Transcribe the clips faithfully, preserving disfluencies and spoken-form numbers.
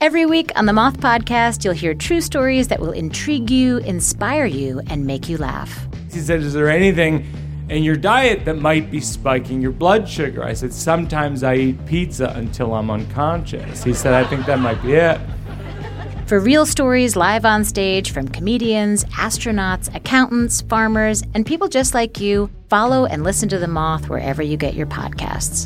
Every week on the Moth Podcast, you'll hear true stories that will intrigue you, inspire you, and make you laugh. He said, is there anything in your diet that might be spiking your blood sugar? I said, sometimes I eat pizza until I'm unconscious. He said, I think that might be it. For real stories live on stage from comedians, astronauts, accountants, farmers, and people just like you, follow and listen to The Moth wherever you get your podcasts.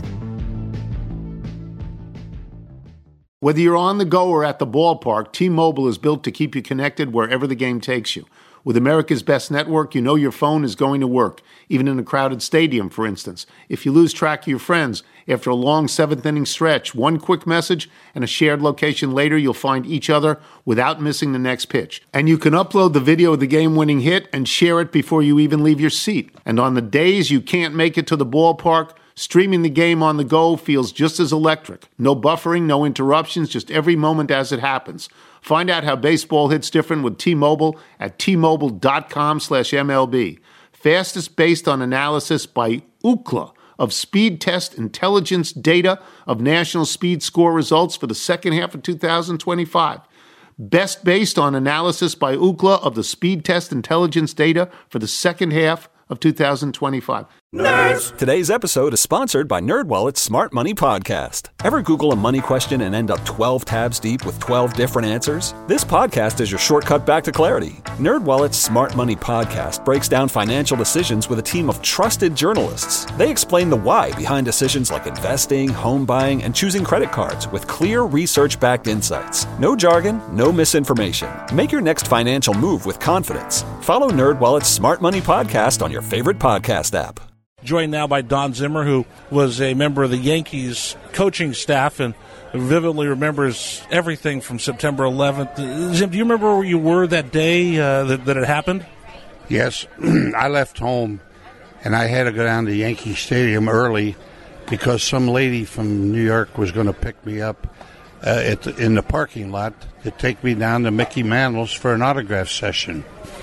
Whether you're on the go or at the ballpark, T-Mobile is built to keep you connected wherever the game takes you. With America's best network, you know your phone is going to work, even in a crowded stadium, for instance. If you lose track of your friends, after a long seventh-inning stretch, one quick message and a shared location later, you'll find each other without missing the next pitch. And you can upload the video of the game-winning hit and share it before you even leave your seat. And on the days you can't make it to the ballpark, streaming the game on the go feels just as electric. No buffering, no interruptions, just every moment as it happens. Find out how baseball hits different with T-Mobile at T-Mobile.com slash MLB. Fastest based on analysis by Ookla of Speed Test Intelligence data of national speed score results for the second half of two thousand twenty-five. Best based on analysis by Ookla of the Speed Test Intelligence data for the second half of two thousand twenty-five. Nerds! Today's episode is sponsored by NerdWallet's Smart Money Podcast. Ever Google a money question and end up twelve tabs deep with twelve different answers? This podcast is your shortcut back to clarity. NerdWallet's Smart Money Podcast breaks down financial decisions with a team of trusted journalists. They explain the why behind decisions like investing, home buying, and choosing credit cards with clear research-backed insights. No jargon, no misinformation. Make your next financial move with confidence. Follow NerdWallet's Smart Money Podcast on your favorite podcast app. Joined now by Don Zimmer, who was a member of the Yankees coaching staff and vividly remembers everything from September eleventh. Zim, do you remember where you were that day uh, that, that it happened? Yes. I left home, and I had to go down to Yankee Stadium early because some lady from New York was going to pick me up uh, at the, in the parking lot to take me down to Mickey Mantle's for an autograph session.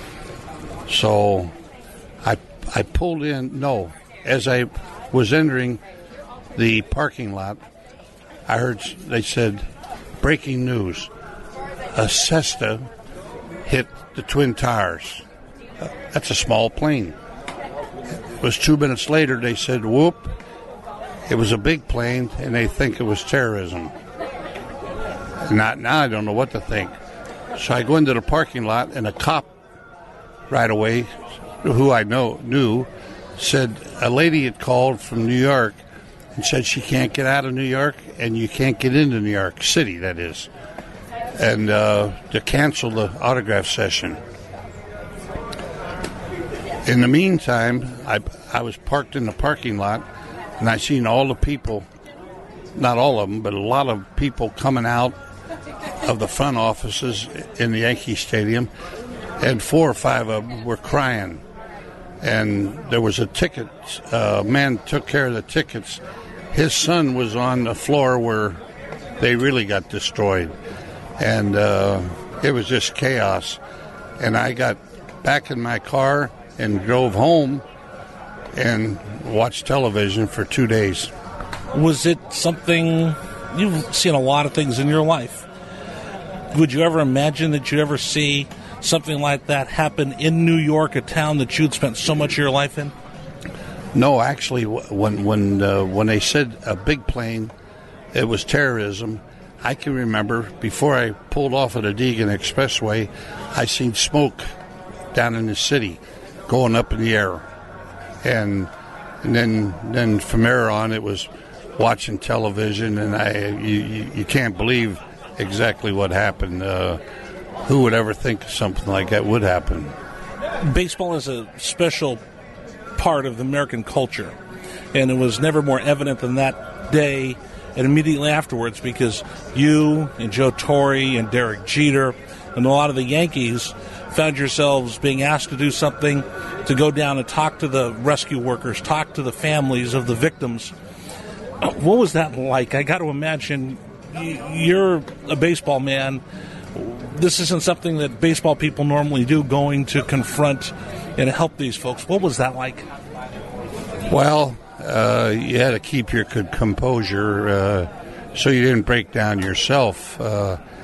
So I I pulled in, no, as I was entering the parking lot, I heard, they said, breaking news, a Cessna hit the Twin Towers. Uh, that's a small plane. It was two minutes later, they said, whoop, it was a big plane, and they think it was terrorism. Not, now I don't know what to think. So I go into the parking lot, and a cop right away, who I know knew, said a lady had called from New York and said she can't get out of New York and you can't get into New York City, that is, and uh, to cancel the autograph session. In the meantime, I, I was parked in the parking lot, and I seen all the people, not all of them, but a lot of people coming out of the front offices in the Yankee Stadium, and four or five of them were crying. And there was a ticket, a uh, man took care of the tickets. His son was on the floor where they really got destroyed. And uh, it was just chaos. And I got back in my car and drove home and watched television for two days. Was it something, you've seen a lot of things in your life. Would you ever imagine that you'd ever see something like that happen in New York, a town that you'd spent so much of your life in? No, actually, when when uh, when they said a big plane, it was terrorism. I can remember before I pulled off at the Deegan Expressway, I seen smoke down in the city, going up in the air, and and then then from there on, it was watching television, and I you you, you can't believe exactly what happened. Uh, Who would ever think something like that would happen? Baseball is a special part of the American culture, and it was never more evident than that day and immediately afterwards, because you and Joe Torre and Derek Jeter and a lot of the Yankees found yourselves being asked to do something, to go down and talk to the rescue workers, talk to the families of the victims. What was that like? I got to imagine you're a baseball man. This isn't something that baseball people normally do, going to confront and help these folks. What was that like? Well, uh, you had to keep your composure uh, so you didn't break down yourself. Uh,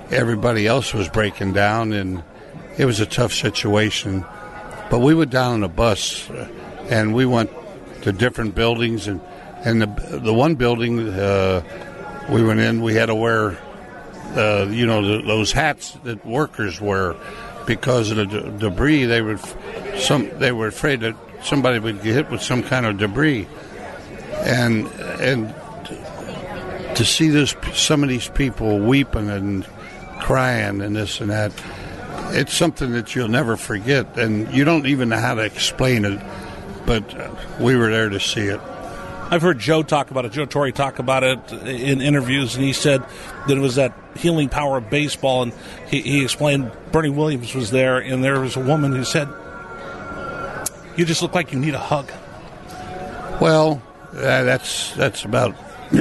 everybody else was breaking down, and it was a tough situation. But we went down on a bus, and we went to different buildings, and, and the the one building uh, we went in, we had to wear, uh, you know, the, those hats that workers wear because of the de- debris. They were some they were afraid that somebody would get hit with some kind of debris, and and to see this some of these people weeping and crying and this and that, it's something that you'll never forget, and you don't even know how to explain it, but uh, we were there to see it. I've heard Joe talk about it, Joe Torre talk about it in interviews, and he said that it was that healing power of baseball, and he, he explained Bernie Williams was there, and there was a woman who said, "You just look like you need a hug." Well, uh, that's that's about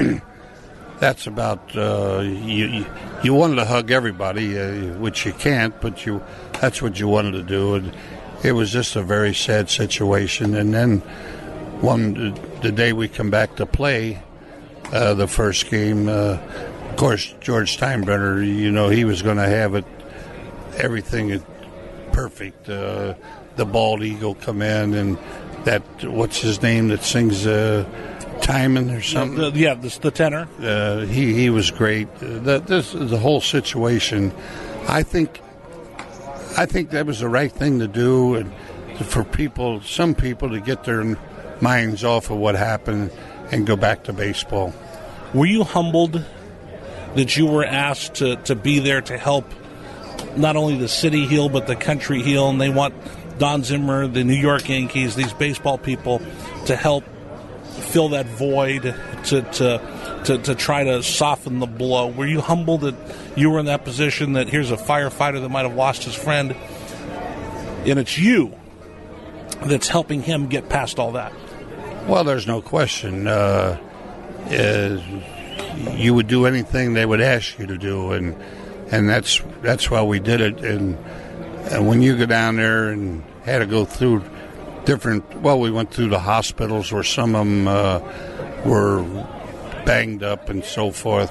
that's about uh, you. You wanted to hug everybody, uh, which you can't, but you that's what you wanted to do, and it was just a very sad situation. And then one the day we come back to play uh, the first game, uh, of course George Steinbrenner, you know, he was going to have it everything perfect. Uh, the bald eagle come in, and that what's his name that sings uh, Timon or something? Uh, the, yeah, the, the tenor. Uh, he he was great. Uh, the, this the whole situation. I think I think that was the right thing to do, and for people, some people, to get their minds off of what happened and go back to baseball. Were you humbled that you were asked to, to be there to help not only the city heal but the country heal, and they want Don Zimmer, the New York Yankees, these baseball people to help fill that void, to, to to to try to soften the blow? Were you humbled that you were in that position, that here's a firefighter that might have lost his friend, and it's you that's helping him get past all that? Well, there's no question. Uh, uh, you would do anything they would ask you to do, and and that's that's why we did it. And, and when you go down there and had to go through different, well, we went through the hospitals where some of them uh, were banged up and so forth,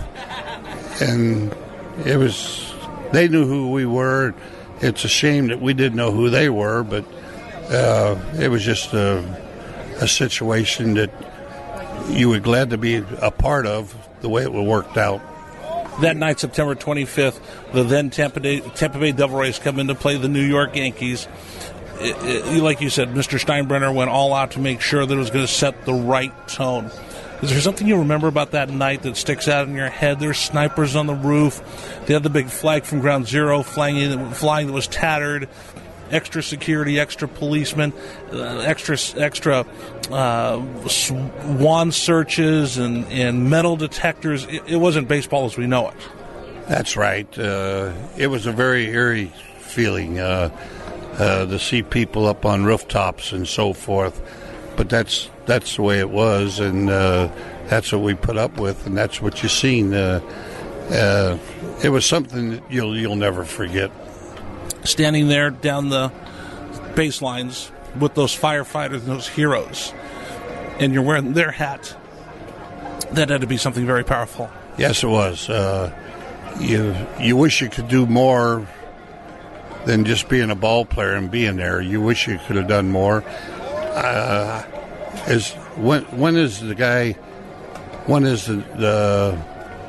and it was, they knew who we were. It's a shame that we didn't know who they were, but uh, it was just a, a situation that you were glad to be a part of, the way it worked out. That night, September twenty-fifth, the then Tampa Bay, Tampa Bay Devil Rays come in to play the New York Yankees. It, it, like you said, Mister Steinbrenner went all out to make sure that it was going to set the right tone. Is there something you remember about that night that sticks out in your head? There's snipers on the roof. They had the big flag from Ground Zero flying, flying that was tattered. Extra security, extra policemen, uh, extra extra uh, wand searches and, and metal detectors. It, it wasn't baseball as we know it. That's right. Uh, it was a very eerie feeling uh, uh, to see people up on rooftops and so forth. But that's that's the way it was, and uh, that's what we put up with, and that's what you've seen. Uh, uh, it was something that you'll you'll never forget. Standing there down the baselines with those firefighters and those heroes, and you're wearing their hat, that had to be something very powerful. Yes, it was. Uh, you you wish you could do more than just being a ball player and being there. You wish you could have done more. Uh, is when when is the guy? When is the the,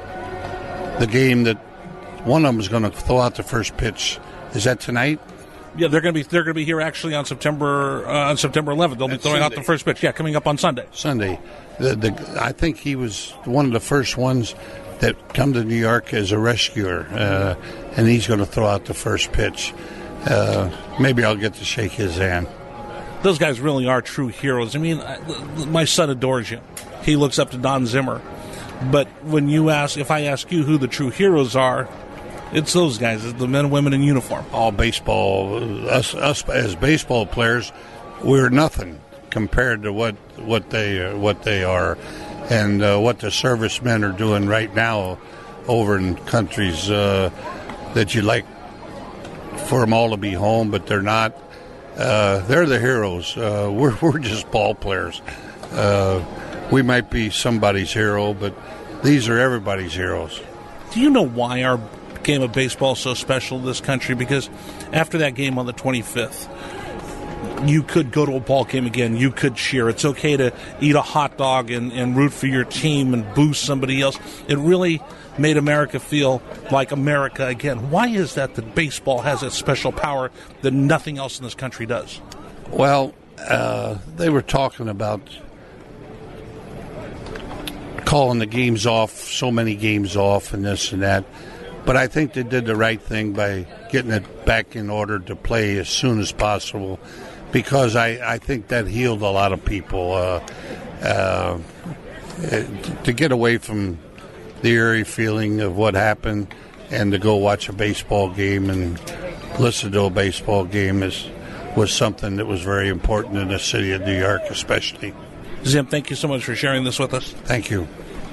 the game that one of them is going to throw out the first pitch? Is that tonight? Yeah, they're going to be they're going to be here actually on September uh, on September eleventh. They'll That's be throwing Sunday. out the first pitch. Yeah, coming up on Sunday. Sunday. The, the I think he was one of the first ones that come to New York as a rescuer, uh, and he's going to throw out the first pitch. Uh, maybe I'll get to shake his hand. Those guys really are true heroes. I mean, I, my son adores you. He looks up to Don Zimmer. But when you ask, if I ask you who the true heroes are, it's those guys, it's the men and women in uniform. All baseball, us, us as baseball players, we're nothing compared to what what they what they are, and uh, what the servicemen are doing right now over in countries uh, that you'd like for them all to be home, but they're not. Uh, they're the heroes. Uh, we're we're just ball players. Uh, we might be somebody's hero, but these are everybody's heroes. Do you know why our game of baseball so special to this country? Because after that game on the twenty-fifth, you could go to a ball game again. You could cheer. It's okay to eat a hot dog and, and root for your team and boo somebody else. It really made America feel like America again. Why is that that baseball has that special power that nothing else in this country does? Well, uh, they were talking about calling the games off, so many games off and this and that. But I think they did the right thing by getting it back in order to play as soon as possible, because I, I think that healed a lot of people uh, uh, to get away from the eerie feeling of what happened and to go watch a baseball game and listen to a baseball game is was something that was very important in the city of New York especially. Zim, thank you so much for sharing this with us. Thank you.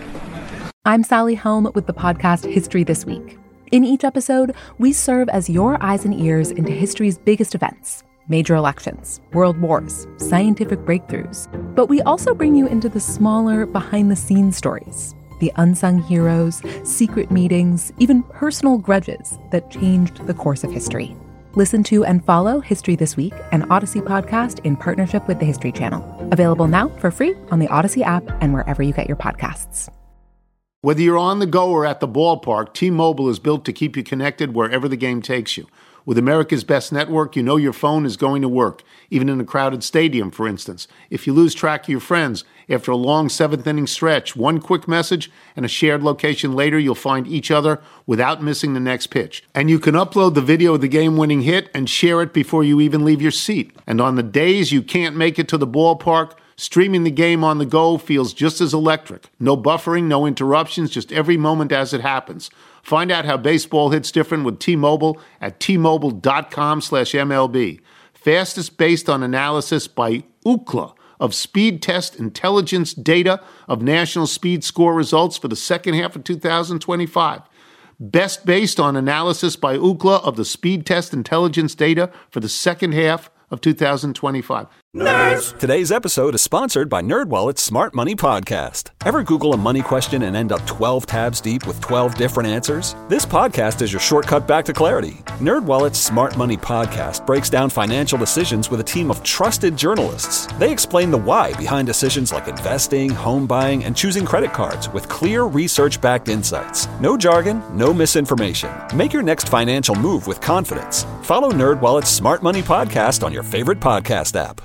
I'm Sally Helm with the podcast History This Week. In each episode, we serve as your eyes and ears into history's biggest events. Major elections, world wars, scientific breakthroughs. But we also bring you into the smaller, behind-the-scenes stories, the unsung heroes, secret meetings, even personal grudges that changed the course of history. Listen to and follow History This Week, an Odyssey podcast in partnership with the History Channel. Available now for free on the Odyssey app and wherever you get your podcasts. Whether you're on the go or at the ballpark, T-Mobile is built to keep you connected wherever the game takes you. With America's best network, you know your phone is going to work, even in a crowded stadium, for instance. If you lose track of your friends, after a long seventh-inning stretch, one quick message and a shared location later, you'll find each other without missing the next pitch. And you can upload the video of the game-winning hit and share it before you even leave your seat. And on the days you can't make it to the ballpark, streaming the game on the go feels just as electric. No buffering, no interruptions, just every moment as it happens. Find out how baseball hits different with T-Mobile at T-Mobile.com slash MLB. Fastest based on analysis by Ookla of Speed Test Intelligence data of national speed score results for the second half of two thousand twenty-five. Best based on analysis by Ookla of the Speed Test Intelligence data for the second half of two thousand twenty-five. Nerds! Today's episode is sponsored by NerdWallet's Smart Money Podcast. Ever Google a money question and end up twelve tabs deep with twelve different answers? This podcast is your shortcut back to clarity. NerdWallet's Smart Money Podcast breaks down financial decisions with a team of trusted journalists. They explain the why behind decisions like investing, home buying, and choosing credit cards with clear research-backed insights. No jargon, no misinformation. Make your next financial move with confidence. Follow NerdWallet's Smart Money Podcast on your favorite podcast app.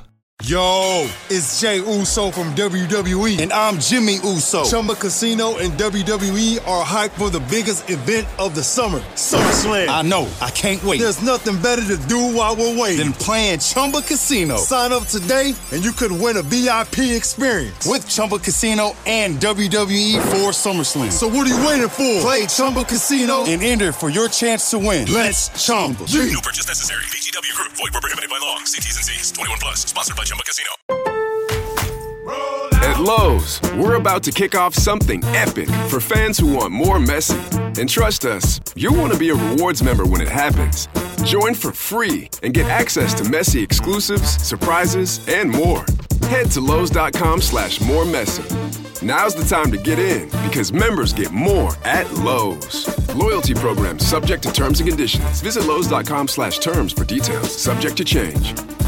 Yo, it's Jay Uso from W W E. And I'm Jimmy Uso. Chumba Casino and W W E are hyped for the biggest event of the summer, SummerSlam. I know, I can't wait. There's nothing better to do while we're waiting than playing Chumba Casino. Sign up today and you could win a V I P experience with Chumba Casino and W W E for SummerSlam. So what are you waiting for? Play Chumba Casino and enter for your chance to win. Let's Chumba. No purchase necessary. V G W Group. Void where prohibited by law. See T's and C's. twenty-one plus. Sponsored by Chumba Casino. At Lowe's, we're about to kick off something epic for fans who want more Messi. And trust us, you'll want to be a rewards member when it happens. Join for free and get access to Messi exclusives, surprises, and more. Head to Lowe's.com slash more Messi. Now's the time to get in because members get more at Lowe's. Loyalty program subject to terms and conditions. Visit Lowe's.com slash terms for details. Subject to change.